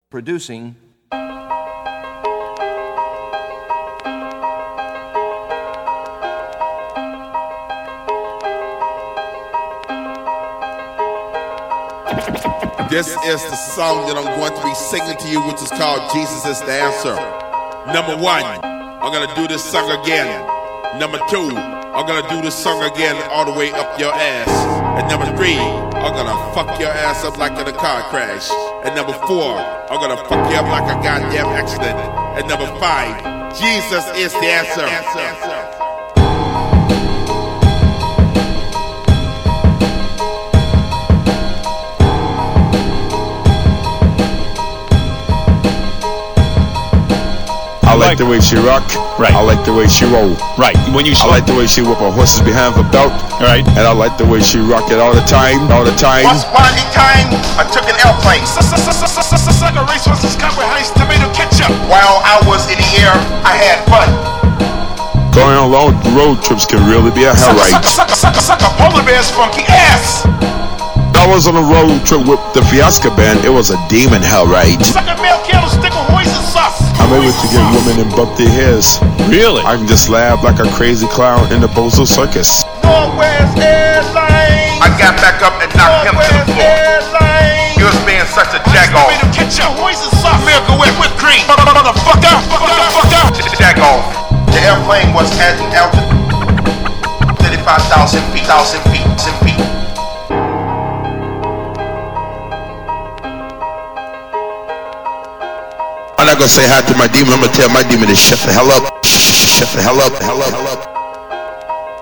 producing. This is the song that I'm going to be singing to you, which is called Jesus is the Answer. Number one, I'm going to do this song again. Number two, I'm going to do this song again all the way up your ass. And number three, I'm going to fuck your ass up like in a car crash. And number four, I'm going to fuck you up like a goddamn accident. And number five, Jesus is the answer. I like the way she rock. Right. I like the way she roll. Right. When you I like the way she whip her horses behind her belt. Right. And I like the way she rock it all the time. All the time. Once upon a time, I took an airplane. Sucker race was this copper heist tomato ketchup. While I was in the air, I had fun. Going on long road trips can really be a hell ride. Sucker, polar bear's funky ass. I was on a road trip with the Fiasco band. It was a demon hell ride. Sucker male candlestick with poison sauce. I'm able to get women and bump their hairs. Really? I can just laugh like a crazy clown in the Bozo Circus. Northwest Airlines. I got back up and knocked him to the floor. He was being such a jack-off. Poison sauce. Miracle whipped cream. Motherfucker. Jack-off. The airplane was at an altitude 35,000 feet. I'm not gonna say hi to my demon. I'm gonna tell my demon to shut the hell up. Shut the hell up.